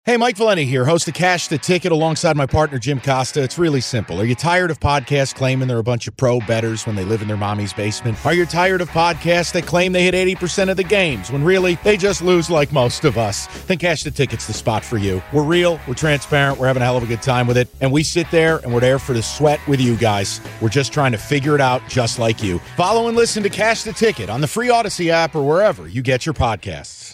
Hey, Mike Valenti here, host of Cash the Ticket alongside my partner, Jim Costa. It's really simple. Are you tired of podcasts claiming they're a bunch of pro bettors when they live in their mommy's basement? Are you tired of podcasts that claim they hit 80% of the games when really they just lose like most of us? Then Cash the Ticket's the spot for you. We're real, we're transparent, we're having a hell of a good time with it, and we sit there and we're there for the sweat with you guys. We're just trying to figure it out just like you. Follow and listen to Cash the Ticket on the free Odyssey app or wherever you get your podcasts.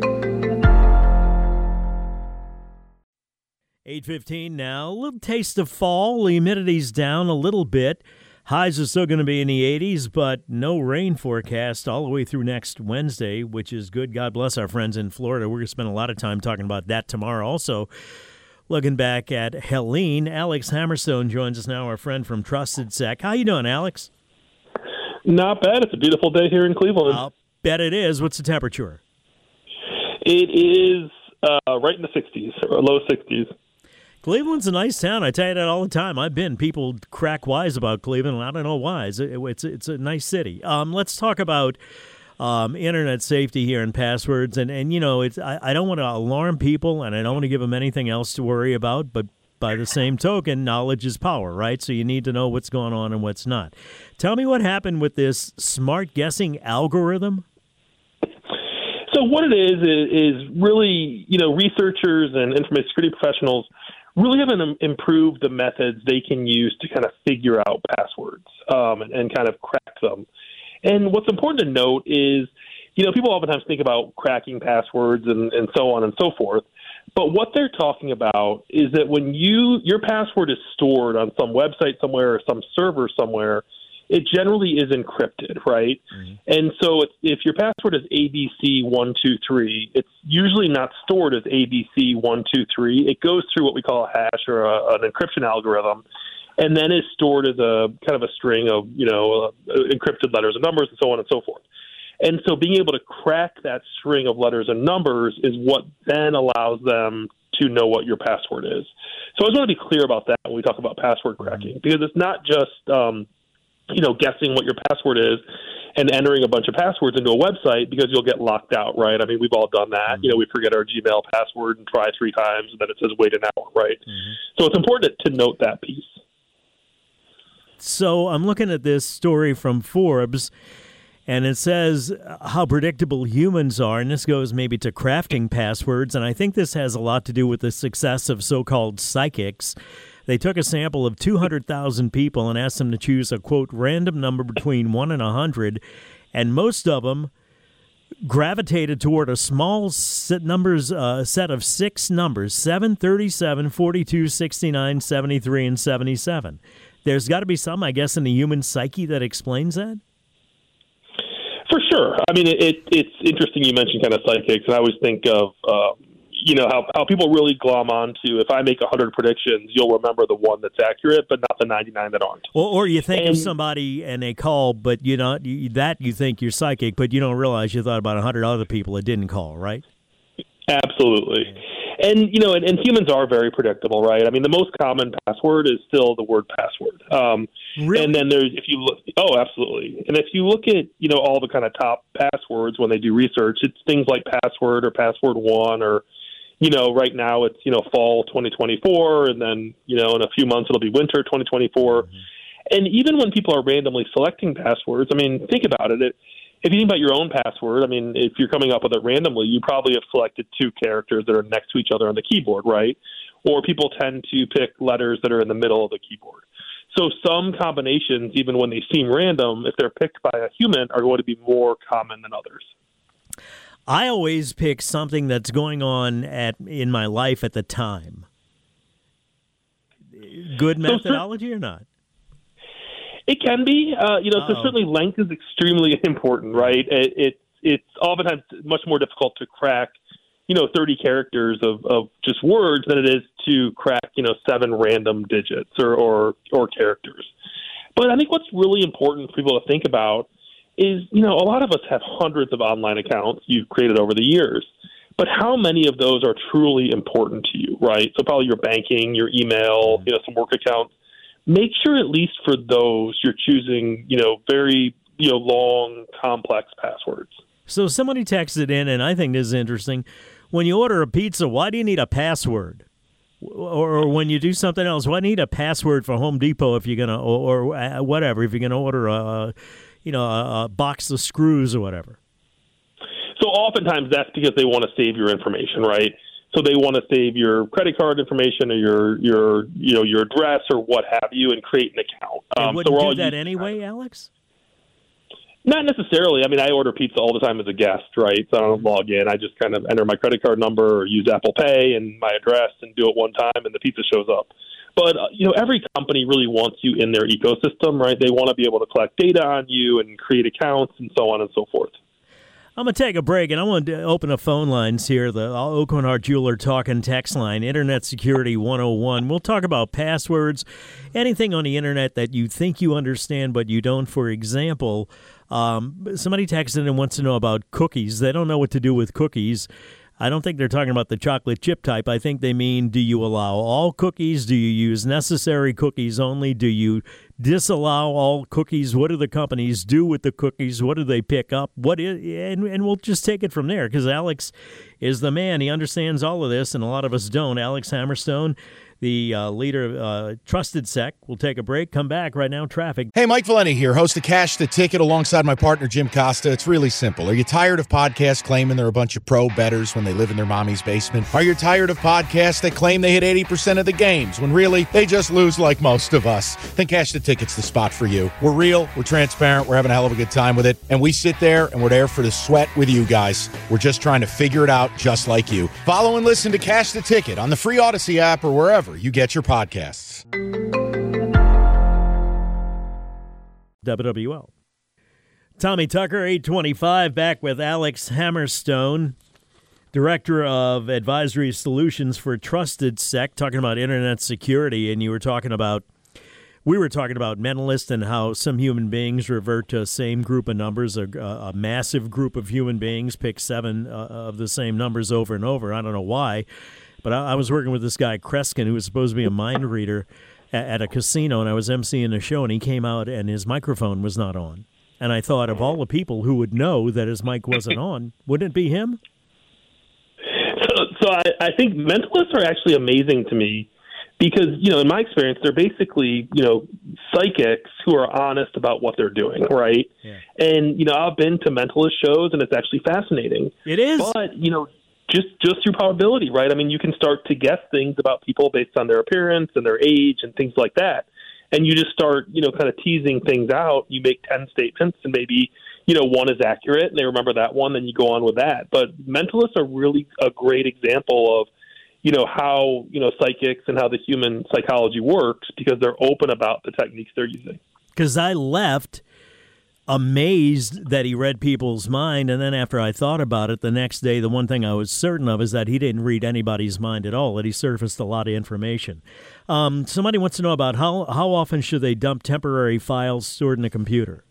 8:15 now. A little taste of fall. The humidity's down a little bit. Highs are still going to be in the 80s, but no rain forecast all the way through next Wednesday, which is good. God bless our friends in Florida. We're going to spend a lot of time talking about that tomorrow. Also, looking back at Helene, Alex Hammerstone joins us now, our friend from Trusted Sec. How you doing, Alex? Not bad. It's a beautiful day here in Cleveland. I'll bet it is. What's the temperature? It is right in the 60s, or low 60s. Cleveland's a nice town. I tell you that all the time. I've been. People crack wise about Cleveland, and I don't know why. It's a nice city. Let's talk about internet safety here and passwords. And you know, I don't want to alarm people, and I don't want to give them anything else to worry about. But by the same token, knowledge is power, right? So you need to know what's going on and what's not. Tell me what happened with this smart guessing algorithm. So what it is really, you know, researchers and information security professionals really haven't improved the methods they can use to kind of figure out passwords and kind of crack them. And what's important to note is, you know, people oftentimes think about cracking passwords and so on and so forth. But what they're talking about is that when your password is stored on some website somewhere or some server somewhere, it generally is encrypted, right? Mm-hmm. And so if your password is ABC123, it's usually not stored as ABC123. It goes through what we call a hash or an encryption algorithm, and then is stored as a kind of a string of, you know, encrypted letters and numbers and so on and so forth. And so being able to crack that string of letters and numbers is what then allows them to know what your password is. So I just want to be clear about that when we talk about password cracking, because it's not just you know, guessing what your password is and entering a bunch of passwords into a website because you'll get locked out, right? I mean, we've all done that. You know, we forget our Gmail password and try 3 times, and then it says wait an hour, right? Mm-hmm. So it's important to note that piece. So I'm looking at this story from Forbes, and it says how predictable humans are, and this goes maybe to crafting passwords, and I think this has a lot to do with the success of so-called psychics. They took a sample of 200,000 people and asked them to choose a, quote, random number between 1 and 100, and most of them gravitated toward a small set of 6 numbers, 7, 37, 42, 69, 73, and 77. There's got to be some, I guess, in the human psyche that explains that? For sure. I mean, it's interesting you mentioned kind of psychics, and I always think of you know, how people really glom on to, if I make 100 predictions, you'll remember the one that's accurate, but not the 99 that aren't. Or you think of somebody and they call, but you think you're psychic, but you don't realize you thought about 100 other people that didn't call, right? Absolutely. And, you know, and humans are very predictable, right? I mean, the most common password is still the word password. Really? And then there's, if you look, absolutely. And if you look at, you know, all the kind of top passwords when they do research, it's things like password or password one, or, you know, right now it's, you know, fall 2024, and then, you know, in a few months it'll be winter 2024. Mm-hmm. And even when people are randomly selecting passwords, I mean, think about it. If you think about your own password, I mean, if you're coming up with it randomly, you probably have selected 2 characters that are next to each other on the keyboard, right? Or people tend to pick letters that are in the middle of the keyboard. So some combinations, even when they seem random, if they're picked by a human, are going to be more common than others. I always pick something that's going on in my life at the time. Good methodology or not? It can be. You know, so certainly length is extremely important, right? It's oftentimes much more difficult to crack, you know, 30 characters of just words than it is to crack, you know, 7 random digits or characters. But I think what's really important for people to think about is, you know, a lot of us have hundreds of online accounts you've created over the years, but how many of those are truly important to you, right? So probably your banking, your email, you know, some work accounts. Make sure at least for those you're choosing, you know, very, you know, long, complex passwords. So somebody texted in, and I think this is interesting. when you order a pizza, why do you need a password? Or when you do something else, why do you need a password for Home Depot if you're gonna or whatever if you're gonna order a box of screws or whatever? So oftentimes that's because they want to save your information, right? So they want to save your credit card information or your address or what have you, and create an account. They wouldn't do that anyway, Alex? Not necessarily. I mean, I order pizza all the time as a guest, right? So I don't log in. I just kind of enter my credit card number or use Apple Pay and my address and do it one time, and the pizza shows up. But, every company really wants you in their ecosystem, right? They want to be able to collect data on you and create accounts and so on and so forth. I'm going to take a break, and I want to open up phone lines here. The Aucoin Hart Jeweler Talking Text Line, Internet Security 101. We'll talk about passwords, anything on the Internet that you think you understand but you don't. For example, somebody texted and wants to know about cookies. They don't know what to do with cookies. I don't think they're talking about the chocolate chip type. I think they mean, do you allow all cookies? Do you use necessary cookies only? Do you disallow all cookies? What do the companies do with the cookies? What do they pick up? And we'll just take it from there, because Alex is the man. He understands all of this, and a lot of us don't. Alex Hammerstone, the leader of Trusted Sec. We'll take a break, come back. Right now, traffic. Hey, Mike Valenti here, host of Cash the Ticket alongside my partner, Jim Costa. It's really simple. Are you tired of podcasts claiming they're a bunch of pro bettors when they live in their mommy's basement? Are you tired of podcasts that claim they hit 80% of the games when really they just lose like most of us? Then Cash the Ticket's the spot for you. We're real, we're transparent, we're having a hell of a good time with it, and we sit there and we're there for the sweat with you guys. We're just trying to figure it out just like you. Follow and listen to Cash the Ticket on the free Odyssey app or wherever you get your podcasts. WWL. Tommy Tucker, 825, back with Alex Hammerstone, Director of Advisory Solutions for Trusted Sec, talking about Internet security, and we were talking about mentalists and how some human beings revert to the same group of numbers. A massive group of human beings pick 7 of the same numbers over and over. I don't know why. But I was working with this guy, Kreskin, who was supposed to be a mind reader at a casino, and I was emceeing a show, and he came out, and his microphone was not on. And I thought, of all the people who would know that his mic wasn't on, wouldn't it be him? So I think mentalists are actually amazing to me because, in my experience, they're basically, psychics who are honest about what they're doing, right? Yeah. And, I've been to mentalist shows, and it's actually fascinating. It is. But, just through probability, right? I mean, you can start to guess things about people based on their appearance and their age and things like that. And you just start, kind of teasing things out. You make 10 statements and maybe, one is accurate and they remember that one, then you go on with that. But mentalists are really a great example of, how, psychics and how the human psychology works because they're open about the techniques they're using. Because I left amazed that he read people's mind, and then after I thought about it the next day, the one thing I was certain of is that he didn't read anybody's mind at all, that he surfaced a lot of information. Somebody wants to know about how often should they dump temporary files stored in a computer?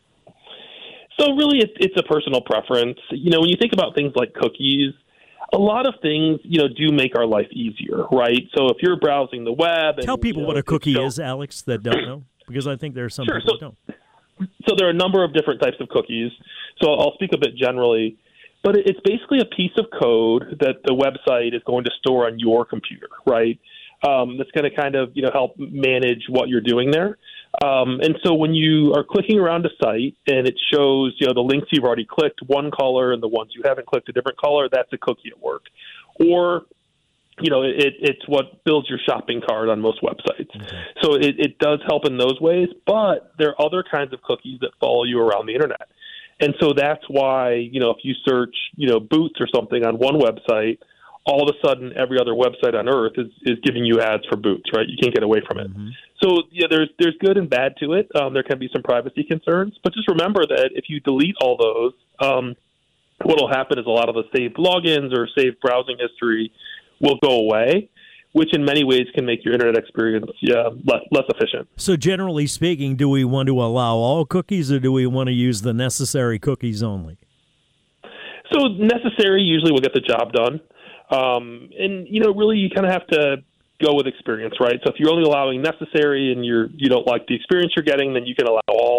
So really it's a personal preference. When you think about things like cookies, a lot of things, do make our life easier, right? So if you're browsing the web... Tell people what a cookie is, Alex, that don't know, because I think there are some people that don't. So there are a number of different types of cookies. So I'll speak a bit generally, but it's basically a piece of code that the website is going to store on your computer, right? That's going to kind of, help manage what you're doing there. And so when you are clicking around a site and it shows, the links you've already clicked one color and the ones you haven't clicked a different color, that's a cookie at work. Or it's what builds your shopping cart on most websites. Okay. So it does help in those ways, but there are other kinds of cookies that follow you around the internet. And so that's why, if you search, boots or something on one website, all of a sudden every other website on earth is giving you ads for boots, right? You can't get away from it. Mm-hmm. So there's good and bad to it. There can be some privacy concerns, but just remember that if you delete all those, what will happen is a lot of the saved logins or saved browsing history will go away, which in many ways can make your internet experience less efficient. So generally speaking, do we want to allow all cookies or do we want to use the necessary cookies only? So necessary usually will get the job done. And, really you kind of have to go with experience, right? So if you're only allowing necessary and you don't like the experience you're getting, then you can allow all.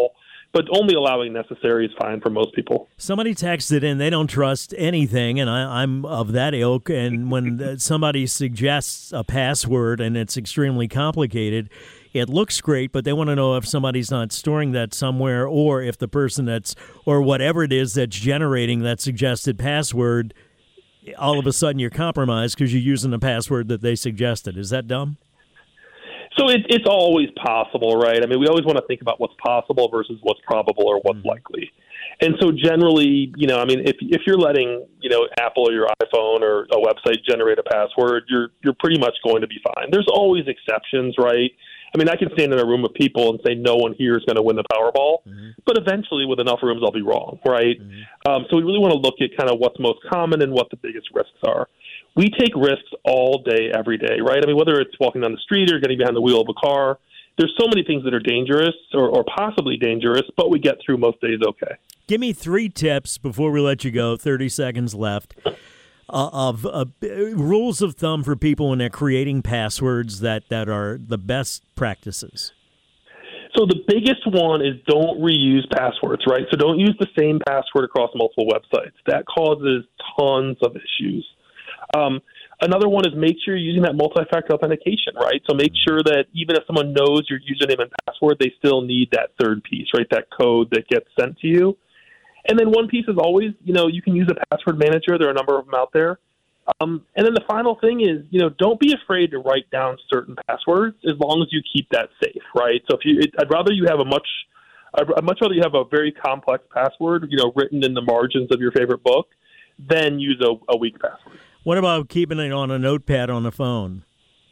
but only allowing necessary is fine for most people. Somebody texted in, they don't trust anything, and I'm of that ilk. And when somebody suggests a password and it's extremely complicated, it looks great, but they want to know if somebody's not storing that somewhere, or if the person or whatever it is that's generating that suggested password, all of a sudden you're compromised because you're using the password that they suggested. Is that dumb? So it's always possible, right? I mean, we always want to think about what's possible versus what's probable or what's likely. And so generally, I mean, if you're letting, Apple or your iPhone or a website generate a password, you're pretty much going to be fine. There's always exceptions, right? I mean, I can stand in a room of people and say no one here is going to win the Powerball, but eventually with enough rooms, I'll be wrong, right? So we really want to look at kind of what's most common and what the biggest risks are. We take risks all day, every day, right? I mean, whether it's walking down the street or getting behind the wheel of a car, there's so many things that are dangerous or possibly dangerous, but we get through most days okay. Give me 3 tips before we let you go, 30 seconds left, of rules of thumb for people when they're creating passwords that are the best practices. So the biggest one is don't reuse passwords, right? So don't use the same password across multiple websites. That causes tons of issues. Another one is make sure you're using that multi-factor authentication, right? So make sure that even if someone knows your username and password, they still need that third piece, right? That code that gets sent to you. And then one piece is always, you can use a password manager. There are a number of them out there. And then the final thing is, don't be afraid to write down certain passwords as long as you keep that safe, right? So I'd rather you have I'd much rather you have a very complex password, written in the margins of your favorite book than use a weak password. What about keeping it on a notepad on the phone?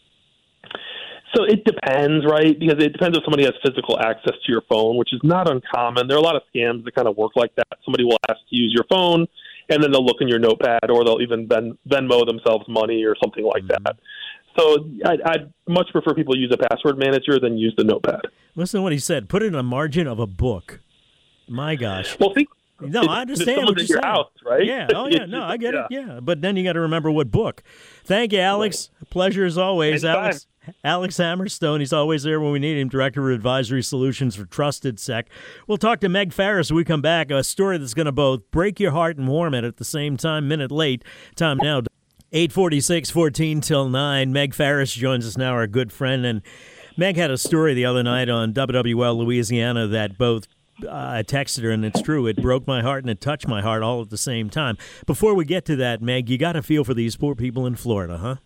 So it depends, right? Because it depends if somebody has physical access to your phone, which is not uncommon. There are a lot of scams that kind of work like that. Somebody will ask to use your phone, and then they'll look in your notepad, or they'll even Venmo themselves money or something like that. So I'd much prefer people use a password manager than use the notepad. Listen to what he said. Put it in a margin of a book. My gosh. Well, no, I understand what you're saying. House, right? Yeah. Oh, yeah. No, I get it. Yeah. But then you got to remember what book. Thank you, Alex. Right. Pleasure as always. Alex Hammerstone. He's always there when we need him. Director of Advisory Solutions for Trusted Sec. We'll talk to Meg Farris when we come back. A story that's going to both break your heart and warm it at the same time. Minute late. Time now. 8:46, 14 till 9. Meg Farris joins us now, our good friend. And Meg had a story the other night on WWL Louisiana that both I texted her, and it's true. It broke my heart and it touched my heart all at the same time. Before we get to that, Meg, you got to feel for these poor people in Florida, huh?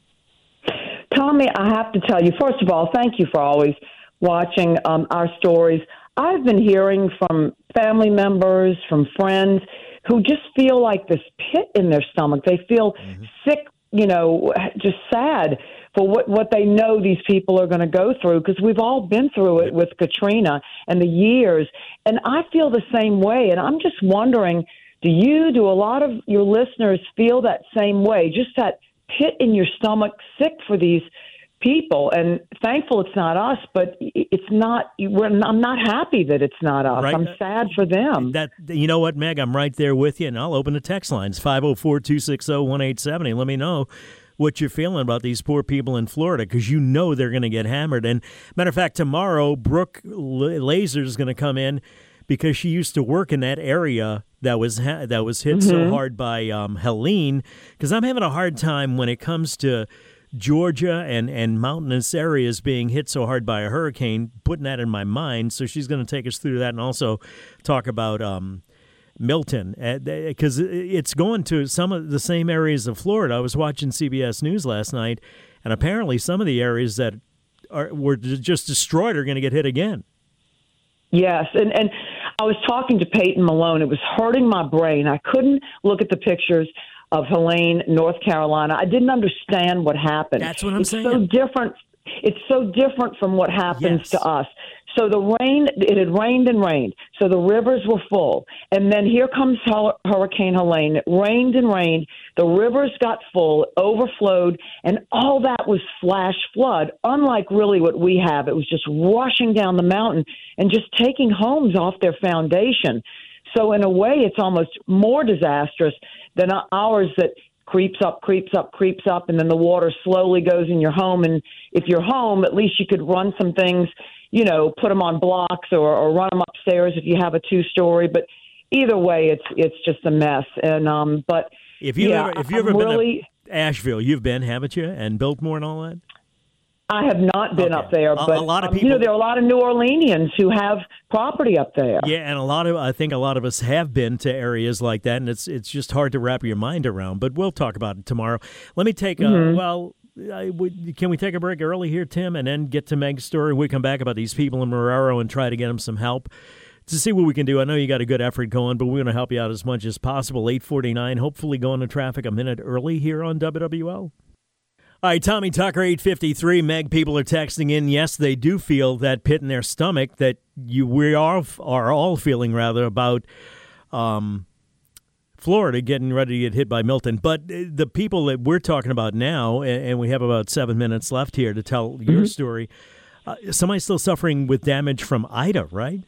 Tommy, I have to tell you, first of all, thank you for always watching our stories. I've been hearing from family members, from friends, who just feel like this pit in their stomach. They feel sick, just sad for what they know these people are going to go through, because we've all been through it with Katrina and the years. And I feel the same way. And I'm just wondering, do a lot of your listeners feel that same way? Just that pit in your stomach, sick for these people. And thankful it's not us, but it's not. I'm not happy that it's not us. Right. I'm sad for them. You know what, Meg? I'm right there with you, and I'll open the text lines 504-260-1870. Let me know what you're feeling about these poor people in Florida, because they're going to get hammered. And matter of fact, tomorrow Brooke Laser is going to come in because she used to work in that area that was hit so hard by Helene. Because I'm having a hard time when it comes to Georgia and mountainous areas being hit so hard by a hurricane, putting that in my mind. So she's going to take us through that and also talk about Milton, because it's going to some of the same areas of Florida. I was watching CBS News last night, and apparently some of the areas that were just destroyed are going to get hit again. Yes, and I was talking to Peyton Malone. It was hurting my brain. I couldn't look at the pictures of Helene, North Carolina. I didn't understand what happened. That's what I'm saying. So different. It's so different from what happens to us. So the rain, it had rained and rained. So the rivers were full. And then here comes Hurricane Helene. It rained and rained. The rivers got full, overflowed, and all that was flash flood, unlike really what we have. It was just rushing down the mountain and just taking homes off their foundation. So in a way, it's almost more disastrous than ours that creeps up, and then the water slowly goes in your home. And if you're home, at least you could run some things, put them on blocks or run them upstairs if you have a 2-story. But either way, it's just a mess. And but if you've ever been to Asheville, you've been, haven't you? And Biltmore and all that. I have not been up there, but a lot of people, there are a lot of New Orleanians who have property up there. Yeah, and I think a lot of us have been to areas like that, and it's just hard to wrap your mind around. But we'll talk about it tomorrow. Let me take can we take a break early here, Tim, and then get to Meg's story? We come back about these people in Marrero and try to get them some help to see what we can do. I know you got a good effort going, but we're going to help you out as much as possible. 8:49, hopefully going to traffic a minute early here on WWL. All right, Tommy Tucker, 8:53. Meg, people are texting in. Yes, they do feel that pit in their stomach that we are all feeling, rather, about Florida getting ready to get hit by Milton. But the people that we're talking about now, and we have about 7 minutes left here to tell your story, somebody's still suffering with damage from Ida, right?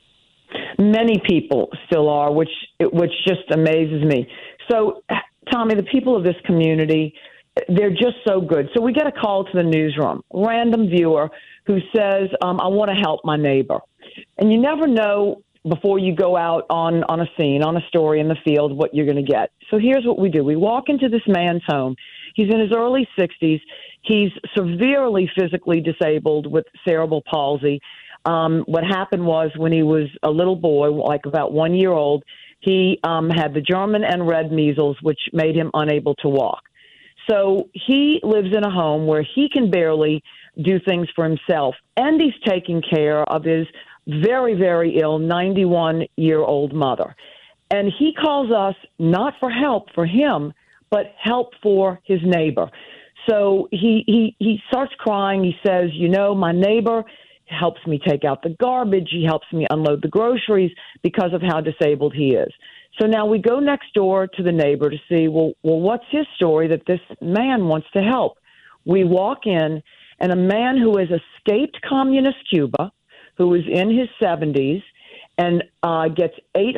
Many people still are, which just amazes me. So, Tommy, the people of this community, they're just so good. So we get a call to the newsroom, random viewer who says, I want to help my neighbor. And you never know before you go out on a scene, on a story in the field, what you're going to get. So here's what we do. We walk into this man's home. He's in his early 60s. He's severely physically disabled with cerebral palsy. What happened was when he was a little boy, like about 1 year old, he had the German and red measles, which made him unable to walk. So he lives in a home where he can barely do things for himself, and he's taking care of his very, very ill 91-year-old mother. And he calls us not for help for him, but help for his neighbor. So he starts crying. He says, my neighbor helps me take out the garbage. He helps me unload the groceries because of how disabled he is. So now we go next door to the neighbor to see, well, what's his story that this man wants to help? We walk in, and a man who has escaped communist Cuba, who is in his 70s, and gets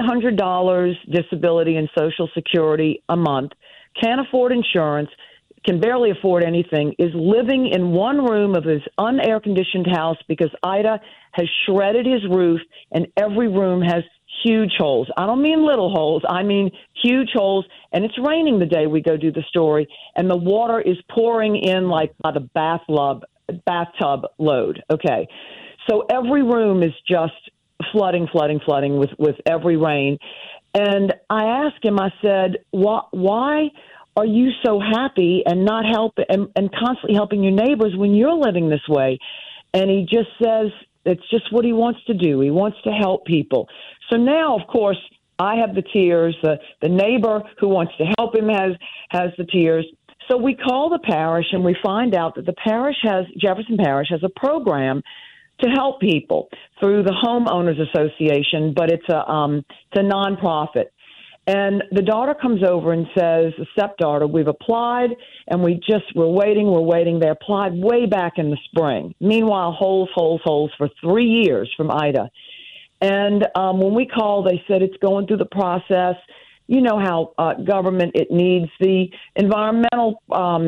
$800 disability and Social Security a month, can't afford insurance, can barely afford anything, is living in one room of his unair-conditioned house because Ida has shredded his roof, and every room has huge holes. I don't mean little holes. I mean huge holes. And it's raining the day we go do the story, and the water is pouring in like by the bathtub load. Okay. So every room is just flooding with every rain. And I asked him, I said, why are you so happy and not and constantly helping your neighbors when you're living this way? And he just says it's just what he wants to do. He wants to help people. So now, of course, I have the tears. The neighbor who wants to help him has the tears. So we call the parish, and we find out that Jefferson Parish has a program to help people through the Homeowners Association, but it's a nonprofit. And the daughter comes over and says, the stepdaughter, we've applied, and we're waiting. They applied way back in the spring. Meanwhile, holes for 3 years from Ida. And when we called, they said it's going through the process. You know how government, it needs the environmental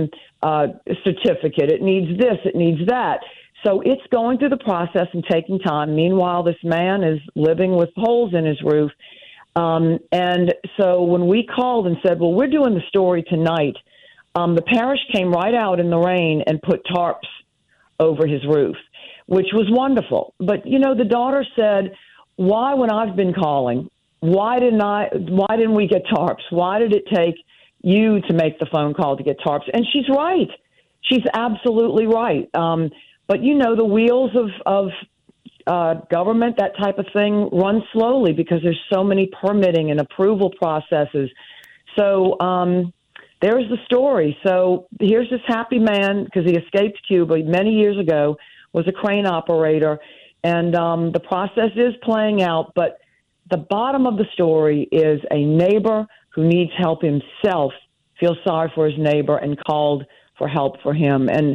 certificate. It needs this, it needs that. So it's going through the process and taking time. Meanwhile, this man is living with holes in his roof. And so when we called and said, well, we're doing the story tonight, the parish came right out in the rain and put tarps over his roof, which was wonderful. But, the daughter said, why, when I've been calling, why didn't we get tarps? Why did it take you to make the phone call to get tarps? And she's right. She's absolutely right. But, the wheels of government, that type of thing, run slowly because there's so many permitting and approval processes. So there's the story. So here's this happy man, because he escaped Cuba many years ago, was a crane operator, and the process is playing out. But the bottom of the story is a neighbor who needs help himself, feels sorry for his neighbor, and called for help for him. And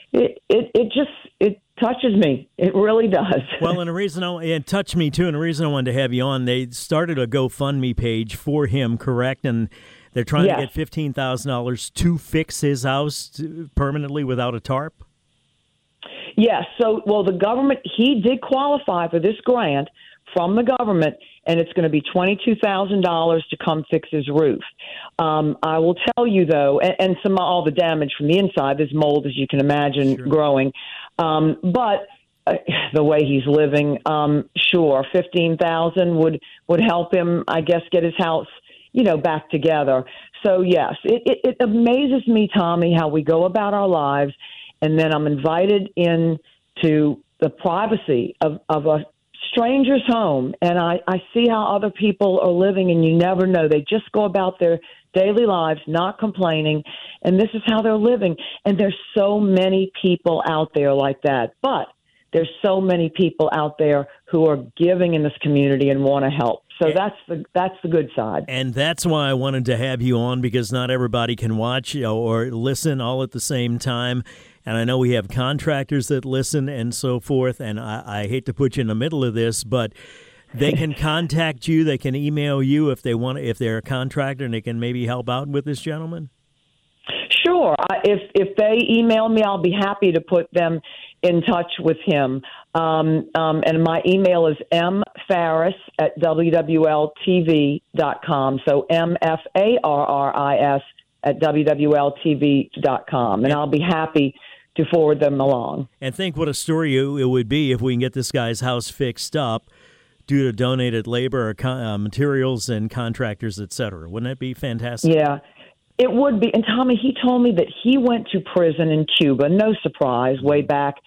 it touches me. It really does. Well, and it touched me too. And the reason I wanted to have you on, they started a GoFundMe page for him, correct? And They're trying to get $15,000 to fix his house permanently without a tarp? Yes. So, the government, he did qualify for this grant from the government, and it's going to be $22,000 to come fix his roof. I will tell you, though, and all the damage from the inside, there's mold, as you can imagine, growing. But the way he's living, sure, $15,000 would help him, I guess, get his house, back together. So, yes, it amazes me, Tommy, how we go about our lives, and then I'm invited into the privacy of a stranger's home, and I see how other people are living, and you never know. They just go about their daily lives, not complaining, and this is how they're living. And there's so many people out there like that. But there's so many people out there who are giving in this community and want to help. So that's the good side. And that's why I wanted to have you on, because not everybody can watch or listen all at the same time. And I know we have contractors that listen and so forth, and I hate to put you in the middle of this, but they can contact you, they can email you if they're a contractor, and they can maybe help out with this gentleman? Sure. If they email me, I'll be happy to put them in touch with him. And my email is mfarris@wwltv.com. So mfarris@wwltv.com. And I'll be happy to forward them along. And think what a story it would be if we can get this guy's house fixed up due to donated labor or materials and contractors, et cetera. Wouldn't that be fantastic? Yeah, it would be. And Tommy, he told me that he went to prison in Cuba, no surprise, way back.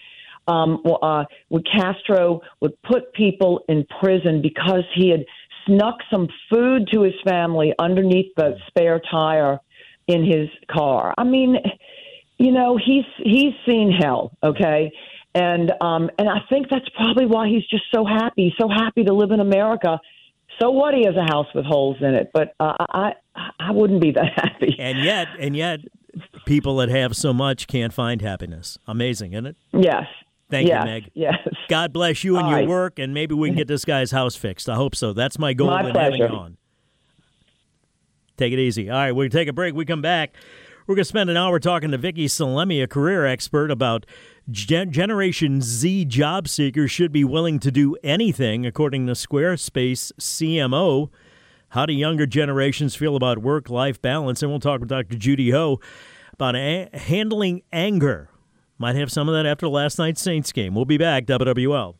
Castro would put people in prison because he had snuck some food to his family underneath the spare tire in his car. I mean, he's seen hell, okay? And I think that's probably why he's just so happy to live in America. So what? He has a house with holes in it, but I wouldn't be that happy. And yet, people that have so much can't find happiness. Amazing, isn't it? Yes. Thank you, Meg. Yes. God bless you and your work, and maybe we can get this guy's house fixed. I hope so. That's my goal in having you on. Take it easy. All right, we'll take a break. We come back. We're going to spend an hour talking to Vicki Salemi, a career expert, about Generation Z job seekers should be willing to do anything, according to Squarespace CMO. How do younger generations feel about work-life balance? And we'll talk with Dr. Judy Ho about handling anger. Might have some of that after last night's Saints game. We'll be back, WWL.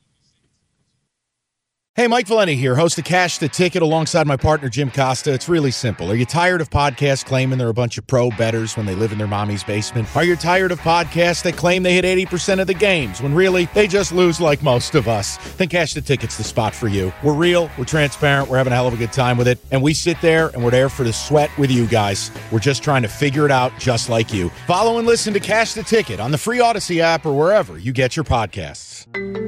Hey, Mike Valenti here, host of Cash the Ticket alongside my partner, Jim Costa. It's really simple. Are you tired of podcasts claiming they're a bunch of pro bettors when they live in their mommy's basement? Are you tired of podcasts that claim they hit 80% of the games when really they just lose like most of us? Then Cash the Ticket's the spot for you. We're real, we're transparent, we're having a hell of a good time with it, and we sit there and we're there for the sweat with you guys. We're just trying to figure it out just like you. Follow and listen to Cash the Ticket on the free Odyssey app or wherever you get your podcasts.